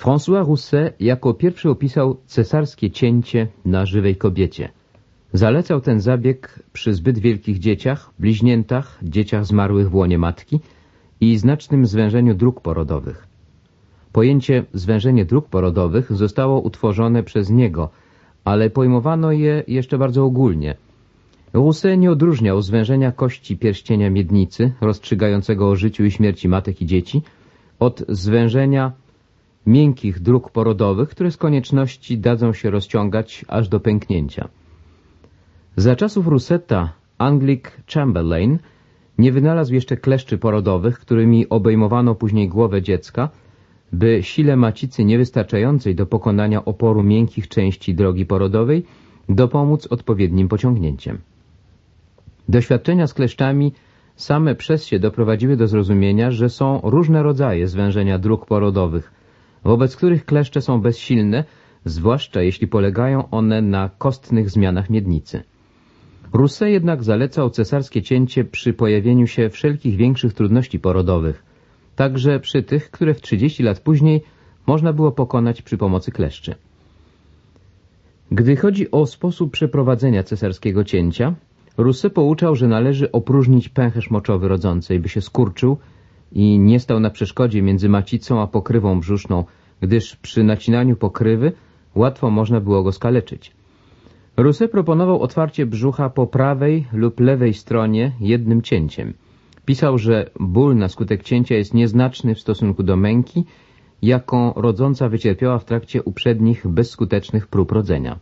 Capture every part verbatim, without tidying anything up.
François Rousset jako pierwszy opisał cesarskie cięcie na żywej kobiecie. Zalecał ten zabieg przy zbyt wielkich dzieciach, bliźniętach, dzieciach zmarłych w łonie matki i znacznym zwężeniu dróg porodowych. Pojęcie zwężenie dróg porodowych zostało utworzone przez niego, ale pojmowano je jeszcze bardzo ogólnie. Rousset nie odróżniał zwężenia kości pierścienia miednicy, rozstrzygającego o życiu i śmierci matek i dzieci, od zwężenia miękkich dróg porodowych, które z konieczności dadzą się rozciągać aż do pęknięcia. Za czasów Rousseta Anglik Chamberlain nie wynalazł jeszcze kleszczy porodowych, którymi obejmowano później głowę dziecka, by sile macicy niewystarczającej do pokonania oporu miękkich części drogi porodowej dopomóc odpowiednim pociągnięciem. Doświadczenia z kleszczami same przez się doprowadziły do zrozumienia, że są różne rodzaje zwężenia dróg porodowych, wobec których kleszcze są bezsilne, zwłaszcza jeśli polegają one na kostnych zmianach miednicy. Rousset jednak zalecał cesarskie cięcie przy pojawieniu się wszelkich większych trudności porodowych, także przy tych, które w trzydzieści lat później można było pokonać przy pomocy kleszczy. Gdy chodzi o sposób przeprowadzenia cesarskiego cięcia, Rousset pouczał, że należy opróżnić pęcherz moczowy rodzącej, by się skurczył i nie stał na przeszkodzie między macicą a pokrywą brzuszną, gdyż przy nacinaniu pokrywy łatwo można było go skaleczyć. Rousset proponował otwarcie brzucha po prawej lub lewej stronie jednym cięciem. Pisał, że ból na skutek cięcia jest nieznaczny w stosunku do męki, jaką rodząca wycierpiała w trakcie uprzednich, bezskutecznych prób rodzenia.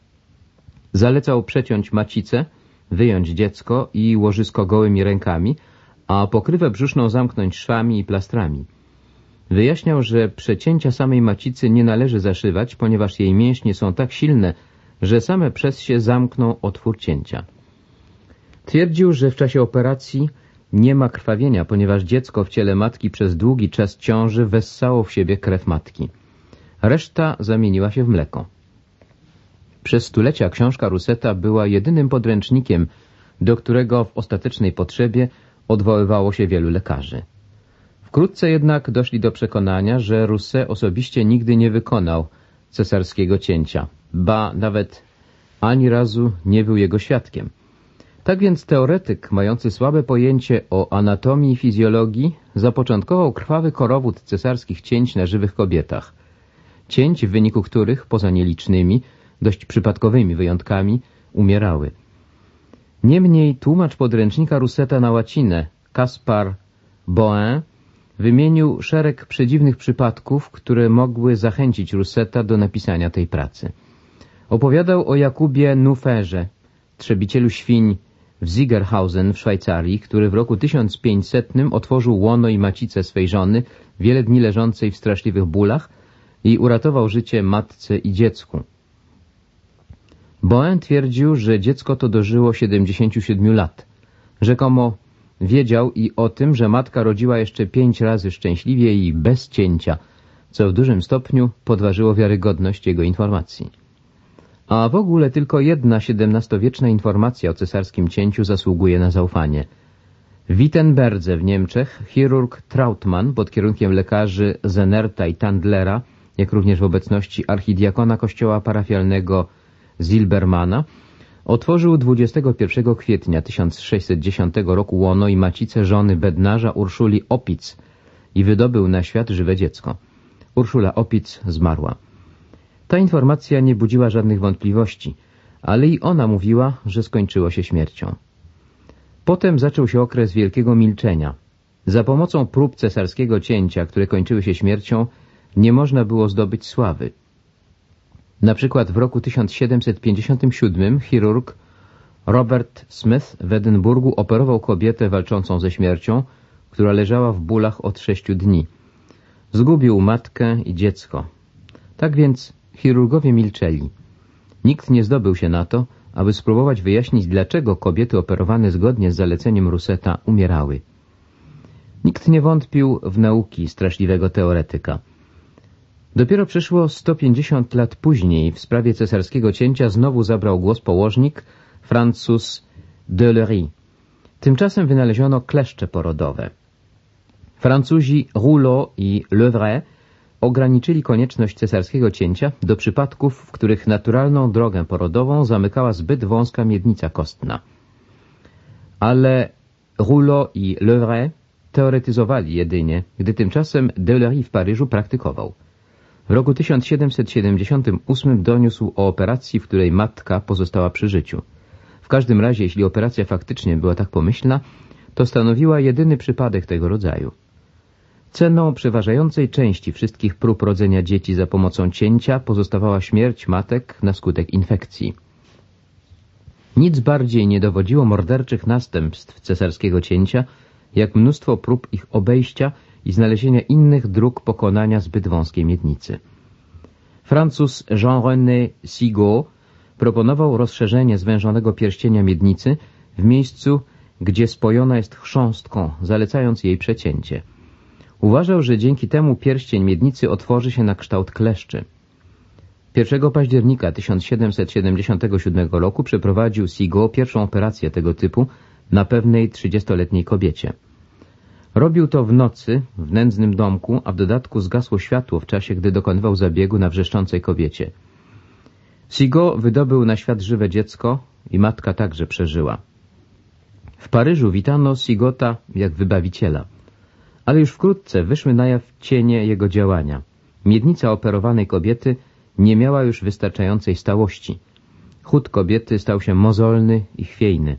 Zalecał przeciąć macicę, wyjąć dziecko i łożysko gołymi rękami, a pokrywę brzuszną zamknąć szwami i plastrami. Wyjaśniał, że przecięcia samej macicy nie należy zaszywać, ponieważ jej mięśnie są tak silne, że same przez się zamkną otwór cięcia. Twierdził, że w czasie operacji nie ma krwawienia, ponieważ dziecko w ciele matki przez długi czas ciąży wessało w siebie krew matki. Reszta zamieniła się w mleko. Przez stulecia książka Rousseta była jedynym podręcznikiem, do którego w ostatecznej potrzebie odwoływało się wielu lekarzy. Wkrótce jednak doszli do przekonania, że Rousset osobiście nigdy nie wykonał cesarskiego cięcia, ba nawet ani razu nie był jego świadkiem. Tak więc teoretyk mający słabe pojęcie o anatomii i fizjologii zapoczątkował krwawy korowód cesarskich cięć na żywych kobietach. Cięć, w wyniku których, poza nielicznymi, dość przypadkowymi wyjątkami, umierały. Niemniej tłumacz podręcznika Rousseta na łacinę, Caspar Boin, wymienił szereg przedziwnych przypadków, które mogły zachęcić Rousseta do napisania tej pracy. Opowiadał o Jakubie Nuferze, trzebicielu świń w Zigerhausen w Szwajcarii, który w roku tysiąc pięćsetnym otworzył łono i macicę swej żony, wiele dni leżącej w straszliwych bólach, i uratował życie matce i dziecku. Boin twierdził, że dziecko to dożyło siedemdziesięciu siedmiu lat. Rzekomo wiedział i o tym, że matka rodziła jeszcze pięć razy szczęśliwie i bez cięcia, co w dużym stopniu podważyło wiarygodność jego informacji. A w ogóle tylko jedna siedemnastowieczna informacja o cesarskim cięciu zasługuje na zaufanie. W Wittenberdze w Niemczech chirurg Trautmann pod kierunkiem lekarzy Zenerta i Tandlera, jak również w obecności archidiakona kościoła parafialnego Zilbermana, otworzył dwudziestego pierwszego kwietnia tysiąc sześćset dziesiątego roku łono i macicę żony bednarza Urszuli Opitz i wydobył na świat żywe dziecko. Urszula Opitz zmarła. Ta informacja nie budziła żadnych wątpliwości, ale i ona mówiła, że skończyło się śmiercią. Potem zaczął się okres wielkiego milczenia. Za pomocą prób cesarskiego cięcia, które kończyły się śmiercią, nie można było zdobyć sławy. Na przykład w roku tysiąc siedemset pięćdziesiątym siódmym chirurg Robert Smith w Edynburgu operował kobietę walczącą ze śmiercią, która leżała w bólach od sześciu dni. Zgubił matkę i dziecko. Tak więc chirurgowie milczeli. Nikt nie zdobył się na to, aby spróbować wyjaśnić, dlaczego kobiety operowane zgodnie z zaleceniem Rousseta umierały. Nikt nie wątpił w nauki straszliwego teoretyka. Dopiero przeszło sto pięćdziesiąt lat później w sprawie cesarskiego cięcia znowu zabrał głos położnik Francuz Delery. Tymczasem wynaleziono kleszcze porodowe. Francuzi Rouleau i Levray ograniczyli konieczność cesarskiego cięcia do przypadków, w których naturalną drogę porodową zamykała zbyt wąska miednica kostna. Ale Rouleau i Levray teoretyzowali jedynie, gdy tymczasem Delory w Paryżu praktykował. W roku tysiąc siedemset siedemdziesiątym ósmym doniósł o operacji, w której matka pozostała przy życiu. W każdym razie, jeśli operacja faktycznie była tak pomyślna, to stanowiła jedyny przypadek tego rodzaju. Ceną przeważającej części wszystkich prób rodzenia dzieci za pomocą cięcia pozostawała śmierć matek na skutek infekcji. Nic bardziej nie dowodziło morderczych następstw cesarskiego cięcia, jak mnóstwo prób ich obejścia i znalezienia innych dróg pokonania zbyt wąskiej miednicy. Francuz Jean-René Sigaud proponował rozszerzenie zwężonego pierścienia miednicy w miejscu, gdzie spojona jest chrząstką, zalecając jej przecięcie. Uważał, że dzięki temu pierścień miednicy otworzy się na kształt kleszczy. pierwszego października tysiąc siedemset siedemdziesiątego siódmego roku przeprowadził Sigaud pierwszą operację tego typu na pewnej trzydziestoletniej kobiecie. Robił to w nocy w nędznym domku, a w dodatku zgasło światło w czasie, gdy dokonywał zabiegu na wrzeszczącej kobiecie. Sigaud wydobył na świat żywe dziecko i matka także przeżyła. W Paryżu witano Sigauda jak wybawiciela, ale już wkrótce wyszły na jaw cienie jego działania. Miednica operowanej kobiety nie miała już wystarczającej stałości. Chód kobiety stał się mozolny i chwiejny.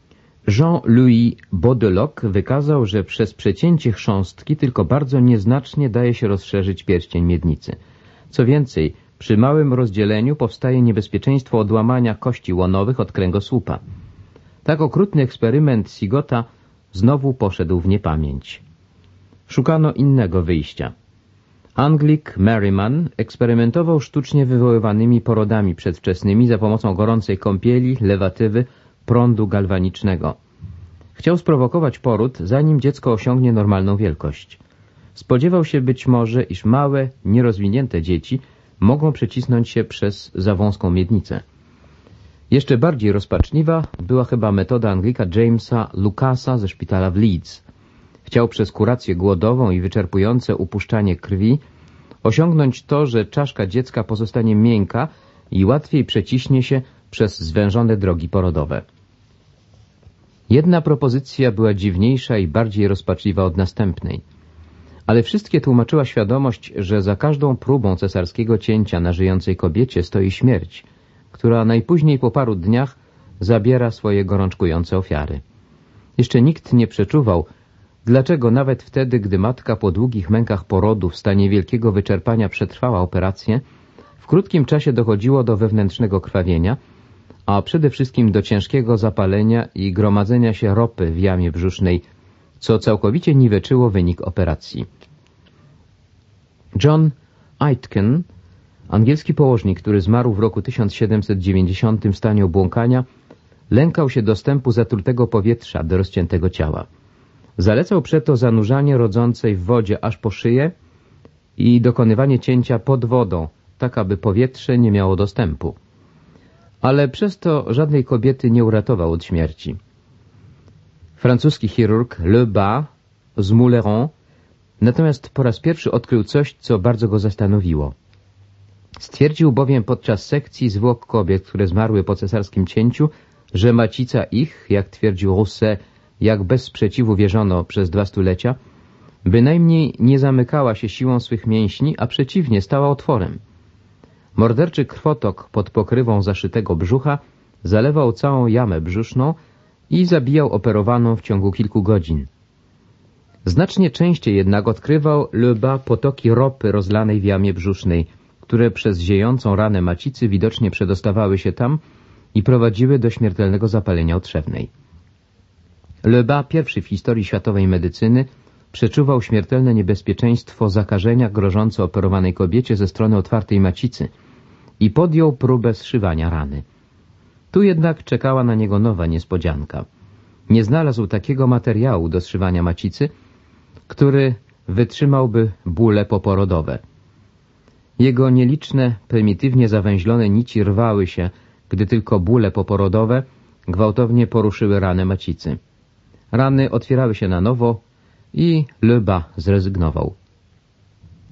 Jean-Louis Baudeloc wykazał, że przez przecięcie chrząstki tylko bardzo nieznacznie daje się rozszerzyć pierścień miednicy. Co więcej, przy małym rozdzieleniu powstaje niebezpieczeństwo odłamania kości łonowych od kręgosłupa. Tak okrutny eksperyment Sigauda znowu poszedł w niepamięć. Szukano innego wyjścia. Anglik Merriman eksperymentował sztucznie wywoływanymi porodami przedwczesnymi za pomocą gorącej kąpieli, lewatywy, prądu galwanicznego. Chciał sprowokować poród, zanim dziecko osiągnie normalną wielkość. Spodziewał się być może, iż małe, nierozwinięte dzieci mogą przecisnąć się przez za wąską miednicę. Jeszcze bardziej rozpaczliwa była chyba metoda Anglika Jamesa Lucasa ze szpitala w Leeds. Chciał przez kurację głodową i wyczerpujące upuszczanie krwi osiągnąć to, że czaszka dziecka pozostanie miękka i łatwiej przeciśnie się przez zwężone drogi porodowe. Jedna propozycja była dziwniejsza i bardziej rozpaczliwa od następnej, ale wszystkie tłumaczyła świadomość, że za każdą próbą cesarskiego cięcia na żyjącej kobiecie stoi śmierć, która najpóźniej po paru dniach zabiera swoje gorączkujące ofiary. Jeszcze nikt nie przeczuwał, dlaczego nawet wtedy, gdy matka po długich mękach porodu w stanie wielkiego wyczerpania przetrwała operację, w krótkim czasie dochodziło do wewnętrznego krwawienia, a przede wszystkim do ciężkiego zapalenia i gromadzenia się ropy w jamie brzusznej, co całkowicie niweczyło wynik operacji. John Aitken, angielski położnik, który zmarł w roku tysiąc siedemset dziewięćdziesiątym w stanie obłąkania, lękał się dostępu zatrutego powietrza do rozciętego ciała. Zalecał przeto zanurzanie rodzącej w wodzie aż po szyję i dokonywanie cięcia pod wodą, tak aby powietrze nie miało dostępu. Ale przez to żadnej kobiety nie uratował od śmierci. Francuski chirurg Le Bas z Mouleron natomiast po raz pierwszy odkrył coś, co bardzo go zastanowiło. Stwierdził bowiem podczas sekcji zwłok kobiet, które zmarły po cesarskim cięciu, że macica ich, jak twierdził Rousset, jak bez sprzeciwu wierzono przez dwa stulecia, bynajmniej nie zamykała się siłą swych mięśni, a przeciwnie stała otworem. Morderczy krwotok pod pokrywą zaszytego brzucha zalewał całą jamę brzuszną i zabijał operowaną w ciągu kilku godzin. Znacznie częściej jednak odkrywał Le Bas potoki ropy rozlanej w jamie brzusznej, które przez ziejącą ranę macicy widocznie przedostawały się tam i prowadziły do śmiertelnego zapalenia otrzewnej. Le Bas, pierwszy w historii światowej medycyny, przeczuwał śmiertelne niebezpieczeństwo zakażenia grożące operowanej kobiecie ze strony otwartej macicy i podjął próbę zszywania rany. Tu jednak czekała na niego nowa niespodzianka. Nie znalazł takiego materiału do zszywania macicy, który wytrzymałby bóle poporodowe. Jego nieliczne, prymitywnie zawęźlone nici rwały się, gdy tylko bóle poporodowe gwałtownie poruszyły ranę macicy. Rany otwierały się na nowo i Le Bas zrezygnował.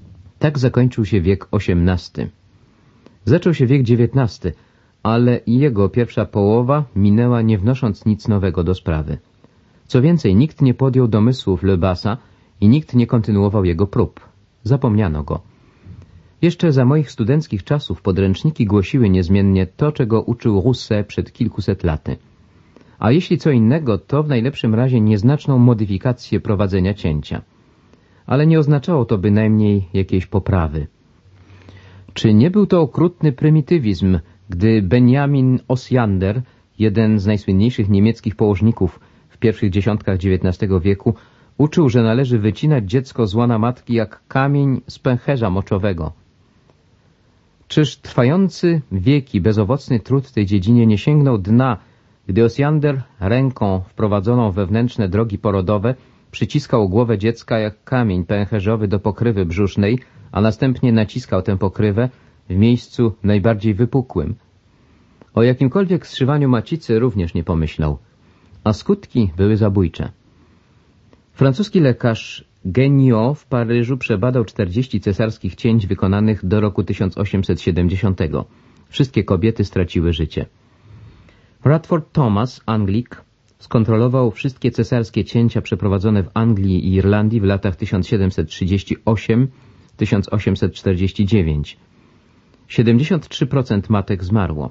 Tak zakończył się wiek osiemnasty. Zaczął się wiek dziewiętnasty, ale i jego pierwsza połowa minęła nie wnosząc nic nowego do sprawy. Co więcej, nikt nie podjął domysłów Lebasa i nikt nie kontynuował jego prób. Zapomniano go. Jeszcze za moich studenckich czasów podręczniki głosiły niezmiennie to, czego uczył Rousseau przed kilkuset laty. A jeśli co innego, to w najlepszym razie nieznaczną modyfikację prowadzenia cięcia. Ale nie oznaczało to bynajmniej jakiejś poprawy. Czy nie był to okrutny prymitywizm, gdy Benjamin Osiander, jeden z najsłynniejszych niemieckich położników w pierwszych dziesiątkach dziewiętnastego wieku, uczył, że należy wycinać dziecko z łona matki jak kamień z pęcherza moczowego? Czyż trwający wieki bezowocny trud w tej dziedzinie nie sięgnął dna, gdy Osiander ręką wprowadzoną w wewnętrzne drogi porodowe przyciskał głowę dziecka jak kamień pęcherzowy do pokrywy brzusznej, a następnie naciskał tę pokrywę w miejscu najbardziej wypukłym? O jakimkolwiek zszywaniu macicy również nie pomyślał, a skutki były zabójcze. Francuski lekarz Guignot w Paryżu przebadał czterdzieści cesarskich cięć wykonanych do roku tysiąc osiemset siedemdziesiątego. Wszystkie kobiety straciły życie. Radford Thomas, Anglik, skontrolował wszystkie cesarskie cięcia przeprowadzone w Anglii i Irlandii w latach tysiąc siedemset trzydzieści osiem do tysiąc osiemset czterdzieści dziewięć. siedemdziesiąt trzy procent matek zmarło.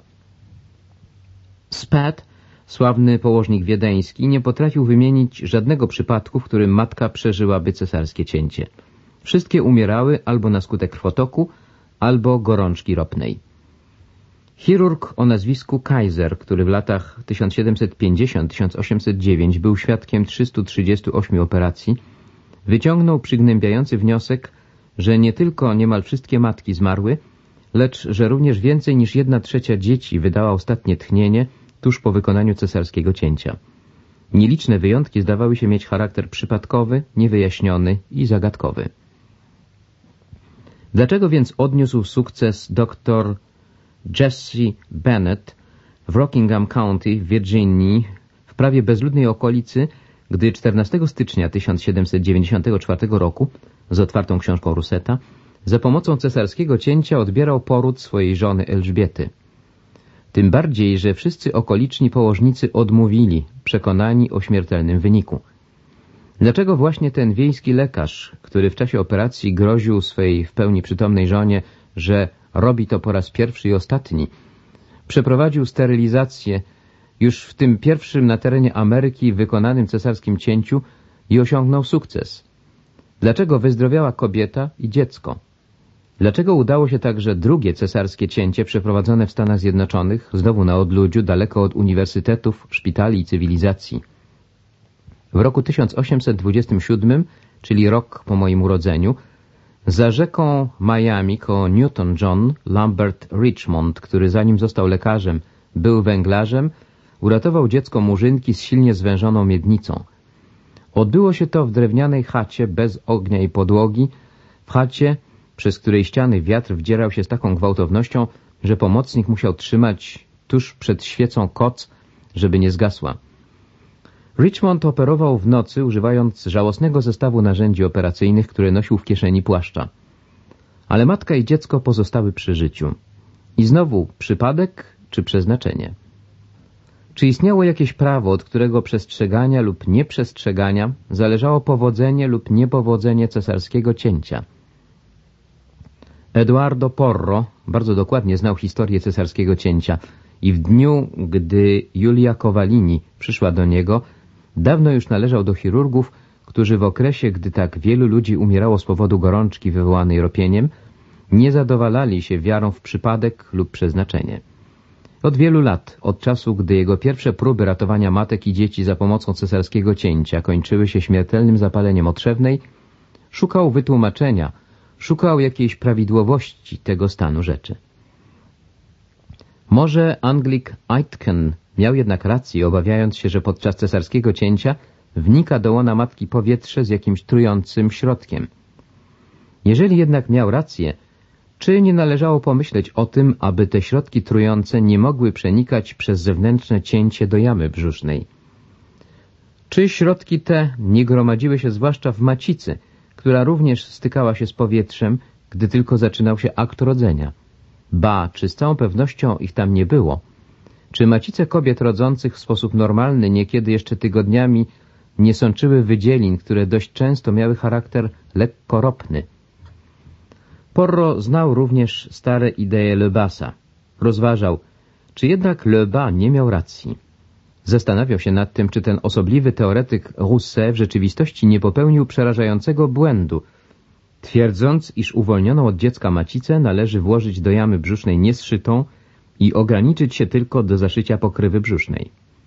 Spad, sławny położnik wiedeński, nie potrafił wymienić żadnego przypadku, w którym matka przeżyłaby cesarskie cięcie. Wszystkie umierały albo na skutek krwotoku, albo gorączki ropnej. Chirurg o nazwisku Kaiser, który w latach tysiąc siedemset pięćdziesiąt do tysiąc osiemset dziewięć był świadkiem trzystu trzydziestu ośmiu operacji, wyciągnął przygnębiający wniosek, że nie tylko niemal wszystkie matki zmarły, lecz że również więcej niż jedna trzecia dzieci wydała ostatnie tchnienie tuż po wykonaniu cesarskiego cięcia. Nieliczne wyjątki zdawały się mieć charakter przypadkowy, niewyjaśniony i zagadkowy. Dlaczego więc odniósł sukces dr Jesse Bennett w Rockingham County w Virginii, w prawie bezludnej okolicy, gdy czternastego stycznia tysiąc siedemset dziewięćdziesiątego czwartego roku z otwartą książką Ruseta za pomocą cesarskiego cięcia odbierał poród swojej żony Elżbiety? Tym bardziej, że wszyscy okoliczni położnicy odmówili, przekonani o śmiertelnym wyniku. Dlaczego właśnie ten wiejski lekarz, który w czasie operacji groził swej w pełni przytomnej żonie, że robi to po raz pierwszy i ostatni, przeprowadził sterylizację już w tym pierwszym na terenie Ameryki wykonanym cesarskim cięciu i osiągnął sukces? Dlaczego wyzdrowiała kobieta i dziecko? Dlaczego udało się także drugie cesarskie cięcie przeprowadzone w Stanach Zjednoczonych, znowu na odludziu, daleko od uniwersytetów, szpitali i cywilizacji? W roku tysiąc osiemset dwudziestym siódmym, czyli rok po moim urodzeniu, za rzeką Miami koło Newton John Lambert Richmond, który zanim został lekarzem, był węglarzem, uratował dziecko murzynki z silnie zwężoną miednicą. Odbyło się to w drewnianej chacie bez ognia i podłogi, w chacie, przez której ściany wiatr wdzierał się z taką gwałtownością, że pomocnik musiał trzymać tuż przed świecą koc, żeby nie zgasła. Richmond operował w nocy, używając żałosnego zestawu narzędzi operacyjnych, które nosił w kieszeni płaszcza. Ale matka i dziecko pozostały przy życiu. I znowu przypadek czy przeznaczenie? Czy istniało jakieś prawo, od którego przestrzegania lub nieprzestrzegania zależało powodzenie lub niepowodzenie cesarskiego cięcia? Eduardo Porro bardzo dokładnie znał historię cesarskiego cięcia i w dniu, gdy Julia Covallini przyszła do niego, dawno już należał do chirurgów, którzy w okresie, gdy tak wielu ludzi umierało z powodu gorączki wywołanej ropieniem, nie zadowalali się wiarą w przypadek lub przeznaczenie. Od wielu lat, od czasu, gdy jego pierwsze próby ratowania matek i dzieci za pomocą cesarskiego cięcia kończyły się śmiertelnym zapaleniem otrzewnej, szukał wytłumaczenia, szukał jakiejś prawidłowości tego stanu rzeczy. Może Anglik Aitken miał jednak rację, obawiając się, że podczas cesarskiego cięcia wnika do łona matki powietrze z jakimś trującym środkiem. Jeżeli jednak miał rację, czy nie należało pomyśleć o tym, aby te środki trujące nie mogły przenikać przez zewnętrzne cięcie do jamy brzusznej? Czy środki te nie gromadziły się zwłaszcza w macicy, która również stykała się z powietrzem gdy tylko zaczynał się akt rodzenia. Ba, czy z całą pewnością ich tam nie było? Czy macice kobiet rodzących w sposób normalny niekiedy jeszcze tygodniami nie sączyły wydzielin, które dość często miały charakter lekko ropny? Porro znał również stare idee Lebasa. Rozważał, czy jednak Lebas nie miał racji. Zastanawiał się nad tym, czy ten osobliwy teoretyk Rousseau w rzeczywistości nie popełnił przerażającego błędu, twierdząc, iż uwolnioną od dziecka macicę należy włożyć do jamy brzusznej niezszytą i ograniczyć się tylko do zaszycia pokrywy brzusznej.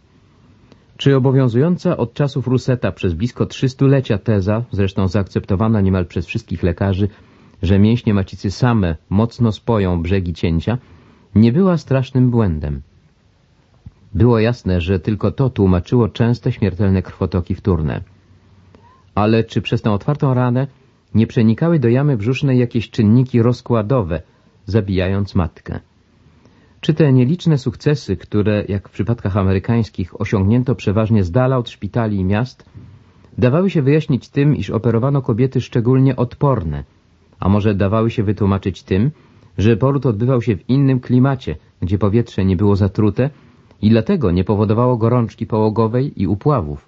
Czy obowiązująca od czasów Rousseta przez blisko trzy stulecia teza, zresztą zaakceptowana niemal przez wszystkich lekarzy, że mięśnie macicy same mocno spoją brzegi cięcia, nie była strasznym błędem? Było jasne, że tylko to tłumaczyło częste śmiertelne krwotoki wtórne. Ale czy przez tę otwartą ranę nie przenikały do jamy brzusznej jakieś czynniki rozkładowe, zabijając matkę? Czy te nieliczne sukcesy, które, jak w przypadkach amerykańskich, osiągnięto przeważnie z dala od szpitali i miast, dawały się wyjaśnić tym, iż operowano kobiety szczególnie odporne, a może dawały się wytłumaczyć tym, że poród odbywał się w innym klimacie, gdzie powietrze nie było zatrute i dlatego nie powodowało gorączki połogowej i upławów?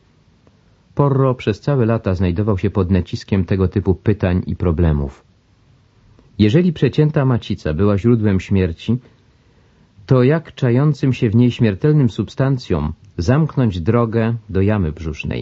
Porro przez całe lata znajdował się pod naciskiem tego typu pytań i problemów. Jeżeli przecięta macica była źródłem śmierci, to jak czającym się w niej śmiertelnym substancjom zamknąć drogę do jamy brzusznej?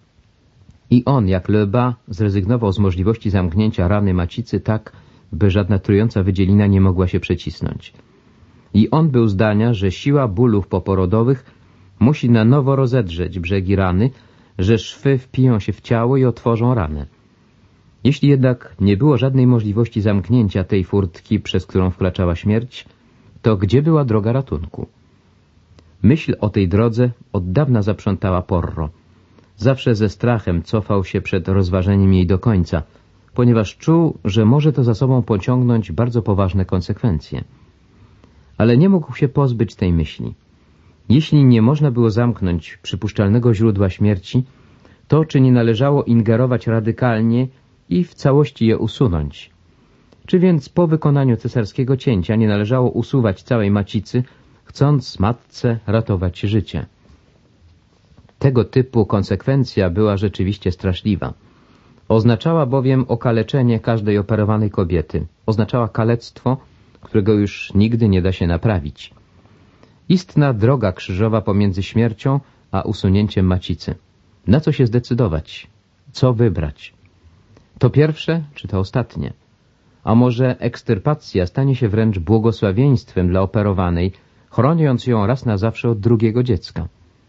I on, jak Lebas, zrezygnował z możliwości zamknięcia rany macicy tak, by żadna trująca wydzielina nie mogła się przecisnąć. I on był zdania, że siła bólów poporodowych musi na nowo rozedrzeć brzegi rany, że szwy wpiją się w ciało i otworzą ranę. Jeśli jednak nie było żadnej możliwości zamknięcia tej furtki, przez którą wkraczała śmierć, to gdzie była droga ratunku? Myśl o tej drodze od dawna zaprzątała Porro. Zawsze ze strachem cofał się przed rozważeniem jej do końca, ponieważ czuł, że może to za sobą pociągnąć bardzo poważne konsekwencje. Ale nie mógł się pozbyć tej myśli. Jeśli nie można było zamknąć przypuszczalnego źródła śmierci, to czy nie należało ingerować radykalnie i w całości je usunąć? Czy więc po wykonaniu cesarskiego cięcia nie należało usuwać całej macicy, chcąc matce ratować życie? Tego typu konsekwencja była rzeczywiście straszliwa. Oznaczała bowiem okaleczenie każdej operowanej kobiety. Oznaczała kalectwo, którego już nigdy nie da się naprawić. Istna droga krzyżowa pomiędzy śmiercią a usunięciem macicy. Na co się zdecydować? Co wybrać? To pierwsze, czy to ostatnie? A może ekstyrpacja stanie się wręcz błogosławieństwem dla operowanej, chroniąc ją raz na zawsze od drugiego dziecka?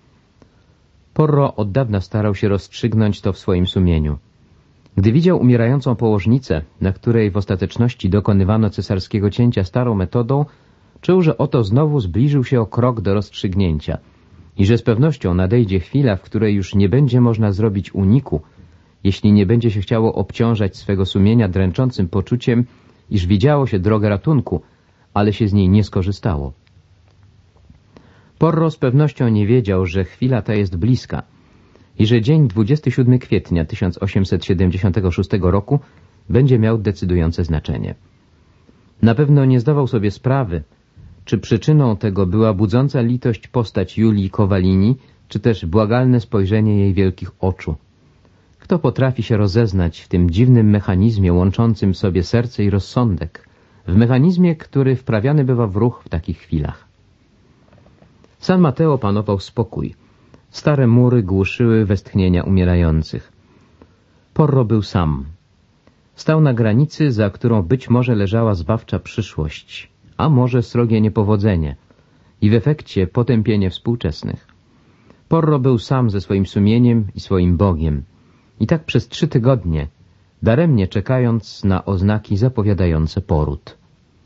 Porro od dawna starał się rozstrzygnąć to w swoim sumieniu. Gdy widział umierającą położnicę, na której w ostateczności dokonywano cesarskiego cięcia starą metodą, czuł, że oto znowu zbliżył się o krok do rozstrzygnięcia i że z pewnością nadejdzie chwila, w której już nie będzie można zrobić uniku, jeśli nie będzie się chciało obciążać swego sumienia dręczącym poczuciem, iż widziało się drogę ratunku, ale się z niej nie skorzystało. Porro z pewnością nie wiedział, że chwila ta jest bliska i że dzień dwudziestego siódmego kwietnia tysiąc osiemset siedemdziesiątego szóstego roku będzie miał decydujące znaczenie. Na pewno nie zdawał sobie sprawy, czy przyczyną tego była budząca litość postać Julii Kowalini, czy też błagalne spojrzenie jej wielkich oczu. Kto potrafi się rozeznać w tym dziwnym mechanizmie łączącym w sobie serce i rozsądek, w mechanizmie, który wprawiany bywa w ruch w takich chwilach? W San Mateo panował spokój. Stare mury głuszyły westchnienia umierających. Porro był sam. Stał na granicy, za którą być może leżała zbawcza przyszłość, a może srogie niepowodzenie i w efekcie potępienie współczesnych. Porro był sam ze swoim sumieniem i swoim Bogiem. I tak przez trzy tygodnie, daremnie czekając na oznaki zapowiadające poród.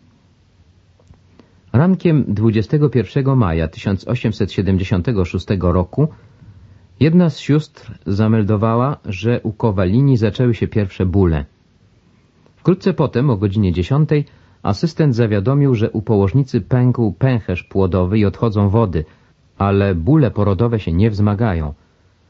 Rankiem dwudziestego pierwszego maja tysiąc osiemset siedemdziesiątego szóstego roku jedna z sióstr zameldowała, że u Kowalini zaczęły się pierwsze bóle. Wkrótce potem, o godzinie dziesiątej, asystent zawiadomił, że u położnicy pękł pęcherz płodowy i odchodzą wody, ale bóle porodowe się nie wzmagają.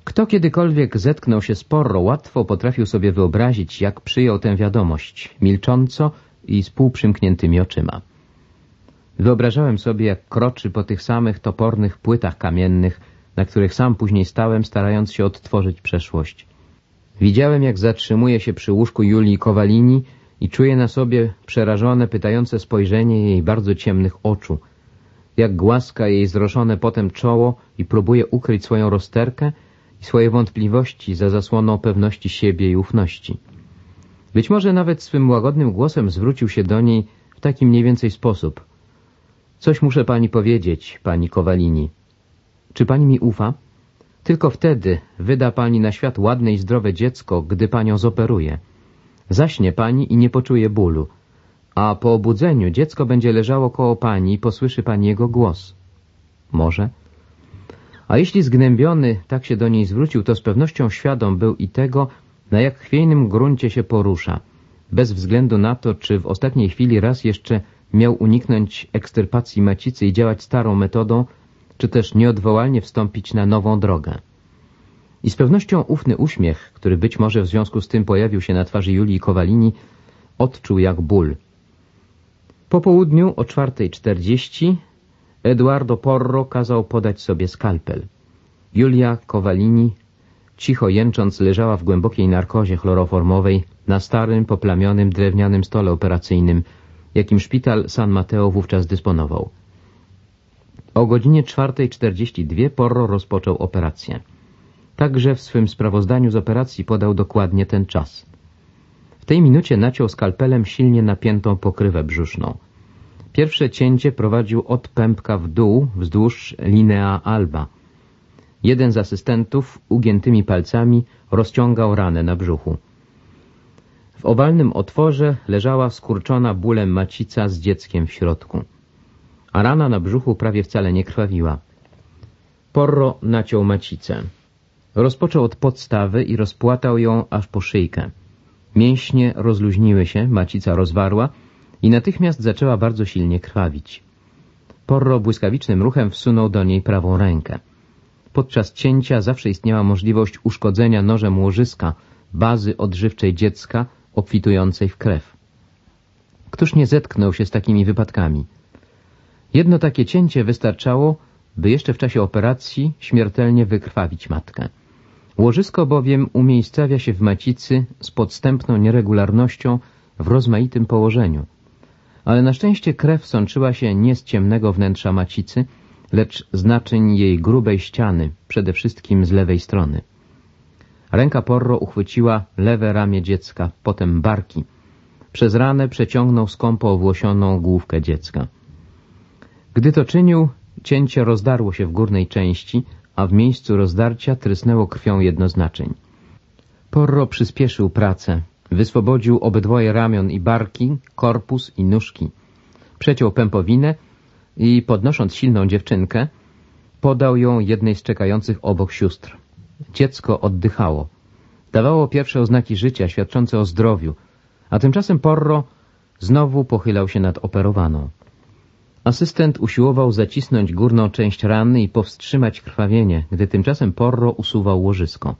Kto kiedykolwiek zetknął się z Porro, łatwo potrafił sobie wyobrazić, jak przyjął tę wiadomość, milcząco i z półprzymkniętymi oczyma. Wyobrażałem sobie, jak kroczy po tych samych topornych płytach kamiennych, na których sam później stałem, starając się odtworzyć przeszłość. Widziałem, jak zatrzymuje się przy łóżku Julii Kowalini i czuję na sobie przerażone, pytające spojrzenie jej bardzo ciemnych oczu, jak głaska jej zroszone potem czoło i próbuje ukryć swoją rozterkę i swoje wątpliwości za zasłoną pewności siebie i ufności. Być może nawet swym łagodnym głosem zwrócił się do niej w taki mniej więcej sposób. Coś muszę pani powiedzieć, pani Kowalini. Czy pani mi ufa? Tylko wtedy wyda pani na świat ładne i zdrowe dziecko, gdy panią zoperuje. Zaśnie pani i nie poczuje bólu, a po obudzeniu dziecko będzie leżało koło pani i posłyszy pani jego głos. Może? A jeśli zgnębiony tak się do niej zwrócił, to z pewnością świadom był i tego, na jak chwiejnym gruncie się porusza, bez względu na to, czy w ostatniej chwili raz jeszcze miał uniknąć ekstyrpacji macicy i działać starą metodą, czy też nieodwołalnie wstąpić na nową drogę. I z pewnością ufny uśmiech, który być może w związku z tym pojawił się na twarzy Julii Kowalini, odczuł jak ból. Po południu o czwartej czterdzieści Eduardo Porro kazał podać sobie skalpel. Julia Kowalini, cicho jęcząc, leżała w głębokiej narkozie chloroformowej na starym, poplamionym drewnianym stole operacyjnym, jakim szpital San Mateo wówczas dysponował. O godzinie czwartej czterdzieści dwie Porro rozpoczął operację. Także w swym sprawozdaniu z operacji podał dokładnie ten czas. W tej minucie naciął skalpelem silnie napiętą pokrywę brzuszną. Pierwsze cięcie prowadził od pępka w dół wzdłuż linea alba. Jeden z asystentów ugiętymi palcami rozciągał ranę na brzuchu. W owalnym otworze leżała skurczona bólem macica z dzieckiem w środku, a rana na brzuchu prawie wcale nie krwawiła. Porro naciął macicę. Rozpoczął od podstawy i rozpłatał ją aż po szyjkę. Mięśnie rozluźniły się, macica rozwarła i natychmiast zaczęła bardzo silnie krwawić. Porro błyskawicznym ruchem wsunął do niej prawą rękę. Podczas cięcia zawsze istniała możliwość uszkodzenia nożem łożyska, bazy odżywczej dziecka obfitującej w krew. Któż nie zetknął się z takimi wypadkami? Jedno takie cięcie wystarczało, by jeszcze w czasie operacji śmiertelnie wykrwawić matkę. Łożysko bowiem umiejscawia się w macicy z podstępną nieregularnością w rozmaitym położeniu. Ale na szczęście krew sączyła się nie z ciemnego wnętrza macicy, lecz z naczyń jej grubej ściany, przede wszystkim z lewej strony. Ręka Porro uchwyciła lewe ramię dziecka, potem barki. Przez ranę przeciągnął skąpo owłosioną główkę dziecka. Gdy to czynił, cięcie rozdarło się w górnej części, a w miejscu rozdarcia trysnęło krwią jedno z naczyń. Porro przyspieszył pracę. Wyswobodził obydwoje ramion i barki, korpus i nóżki. Przeciął pępowinę i, podnosząc silną dziewczynkę, podał ją jednej z czekających obok sióstr. Dziecko oddychało. Dawało pierwsze oznaki życia, świadczące o zdrowiu, a tymczasem Porro znowu pochylał się nad operowaną. Asystent usiłował zacisnąć górną część rany i powstrzymać krwawienie, gdy tymczasem Porro usuwał łożysko.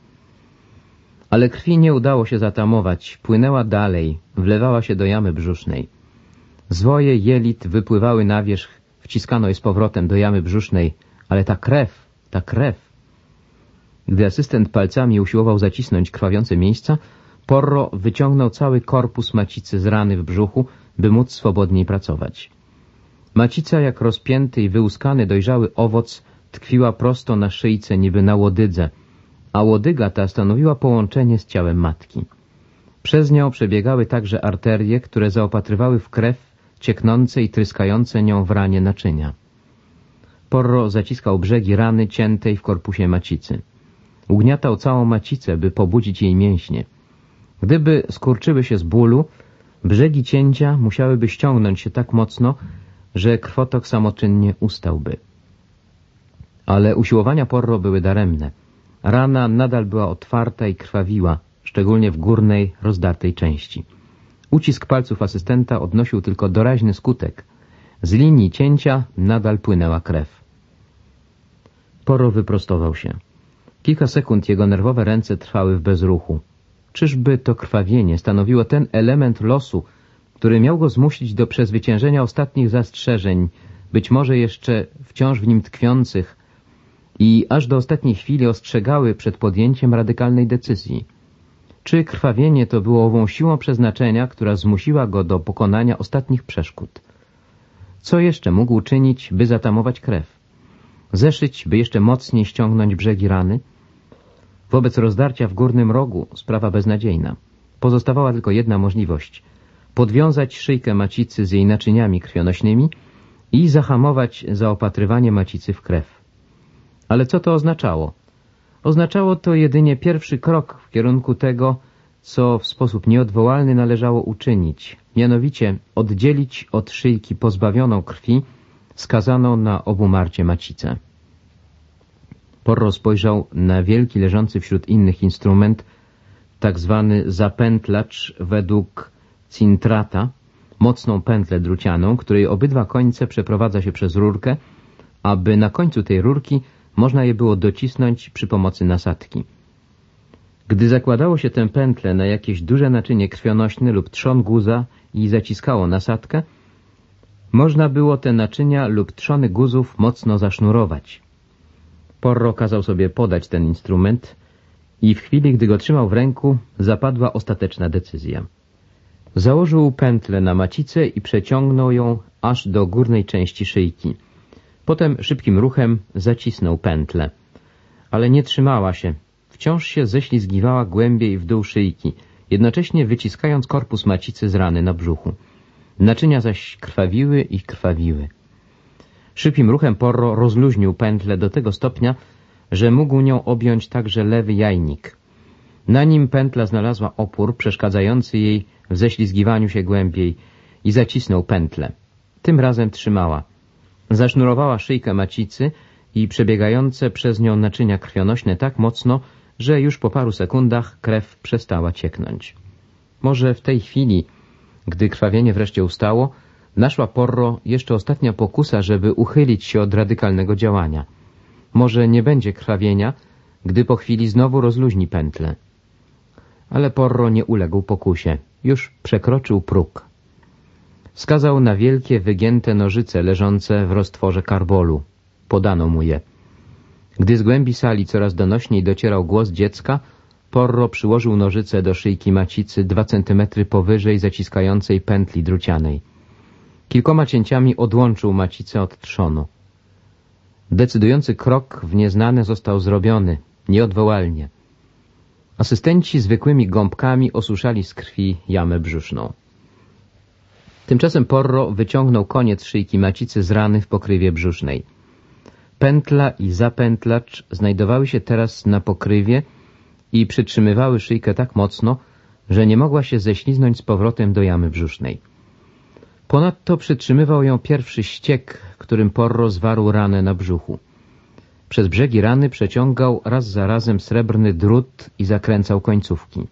Ale krwi nie udało się zatamować, płynęła dalej, wlewała się do jamy brzusznej. Zwoje jelit wypływały na wierzch, wciskano je z powrotem do jamy brzusznej, ale ta krew, ta krew... Gdy asystent palcami usiłował zacisnąć krwawiące miejsca, Porro wyciągnął cały korpus macicy z rany w brzuchu, by móc swobodniej pracować. Macica, jak rozpięty i wyłuskany dojrzały owoc, tkwiła prosto na szyjce niby na łodydze, a łodyga ta stanowiła połączenie z ciałem matki. Przez nią przebiegały także arterie, które zaopatrywały w krew cieknące i tryskające nią w ranie naczynia. Porro zaciskał brzegi rany ciętej w korpusie macicy. Ugniatał całą macicę, by pobudzić jej mięśnie. Gdyby skurczyły się z bólu, brzegi cięcia musiałyby ściągnąć się tak mocno, że krwotok samoczynnie ustałby. Ale usiłowania Porro były daremne. Rana nadal była otwarta i krwawiła, szczególnie w górnej, rozdartej części. Ucisk palców asystenta odnosił tylko doraźny skutek. Z linii cięcia nadal płynęła krew. Porro wyprostował się. Kilka sekund jego nerwowe ręce trwały w bezruchu. Czyżby to krwawienie stanowiło ten element losu, który miał go zmusić do przezwyciężenia ostatnich zastrzeżeń, być może jeszcze wciąż w nim tkwiących, i aż do ostatniej chwili ostrzegały przed podjęciem radykalnej decyzji? Czy krwawienie to było ową siłą przeznaczenia, która zmusiła go do pokonania ostatnich przeszkód? Co jeszcze mógł czynić, by zatamować krew? Zeszyć, by jeszcze mocniej ściągnąć brzegi rany? Wobec rozdarcia w górnym rogu sprawa beznadziejna. Pozostawała tylko jedna możliwość — podwiązać szyjkę macicy z jej naczyniami krwionośnymi i zahamować zaopatrywanie macicy w krew. Ale co to oznaczało? Oznaczało to jedynie pierwszy krok w kierunku tego, co w sposób nieodwołalny należało uczynić, mianowicie oddzielić od szyjki pozbawioną krwi, skazaną na obumarcie macicę. Porro spojrzał na wielki, leżący wśród innych instrument, tak zwany zapętlacz według Cintrata, mocną pętlę drucianą, której obydwa końce przeprowadza się przez rurkę, aby na końcu tej rurki można je było docisnąć przy pomocy nasadki. Gdy zakładało się tę pętlę na jakieś duże naczynie krwionośne lub trzon guza i zaciskało nasadkę, można było te naczynia lub trzony guzów mocno zasznurować. Porro kazał sobie podać ten instrument i w chwili, gdy go trzymał w ręku, zapadła ostateczna decyzja. Założył pętlę na macicę i przeciągnął ją aż do górnej części szyjki. Potem szybkim ruchem zacisnął pętlę. Ale nie trzymała się. Wciąż się ześlizgiwała głębiej w dół szyjki, jednocześnie wyciskając korpus macicy z rany na brzuchu. Naczynia zaś krwawiły i krwawiły. Szybkim ruchem Porro rozluźnił pętlę do tego stopnia, że mógł nią objąć także lewy jajnik. Na nim pętla znalazła opór przeszkadzający jej w ześlizgiwaniu się głębiej i zacisnął pętlę. Tym razem trzymała. Zasznurowała szyjkę macicy i przebiegające przez nią naczynia krwionośne tak mocno, że już po paru sekundach krew przestała cieknąć. Może w tej chwili, gdy krwawienie wreszcie ustało, naszła Porro jeszcze ostatnia pokusa, żeby uchylić się od radykalnego działania. Może nie będzie krwawienia, gdy po chwili znowu rozluźni pętlę. Ale Porro nie uległ pokusie. Już przekroczył próg. Wskazał na wielkie, wygięte nożyce leżące w roztworze karbolu. Podano mu je. Gdy z głębi sali coraz donośniej docierał głos dziecka, Porro przyłożył nożyce do szyjki macicy dwa centymetry powyżej zaciskającej pętli drucianej. Kilkoma cięciami odłączył macicę od trzonu. Decydujący krok w nieznane został zrobiony, nieodwołalnie. Asystenci zwykłymi gąbkami osuszali z krwi jamę brzuszną. Tymczasem Porro wyciągnął koniec szyjki macicy z rany w pokrywie brzusznej. Pętla i zapętlacz znajdowały się teraz na pokrywie i przytrzymywały szyjkę tak mocno, że nie mogła się ześliznąć z powrotem do jamy brzusznej. Ponadto przytrzymywał ją pierwszy ściek, którym Porro zwarł ranę na brzuchu. Przez brzegi rany przeciągał raz za razem srebrny drut i zakręcał końcówki.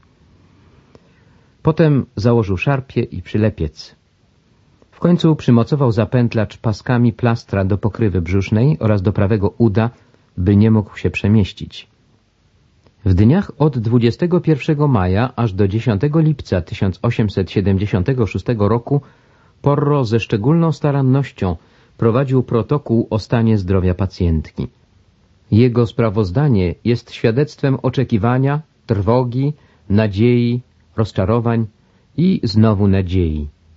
Potem założył szarpię i przylepiec. W końcu przymocował zapętlacz paskami plastra do pokrywy brzusznej oraz do prawego uda, by nie mógł się przemieścić. W dniach od dwudziestego pierwszego maja aż do dziesiątego lipca tysiąc osiemset siedemdziesiątego szóstego roku Porro ze szczególną starannością prowadził protokół o stanie zdrowia pacjentki. Jego sprawozdanie jest świadectwem oczekiwania, trwogi, nadziei, rozczarowań i znowu nadziei.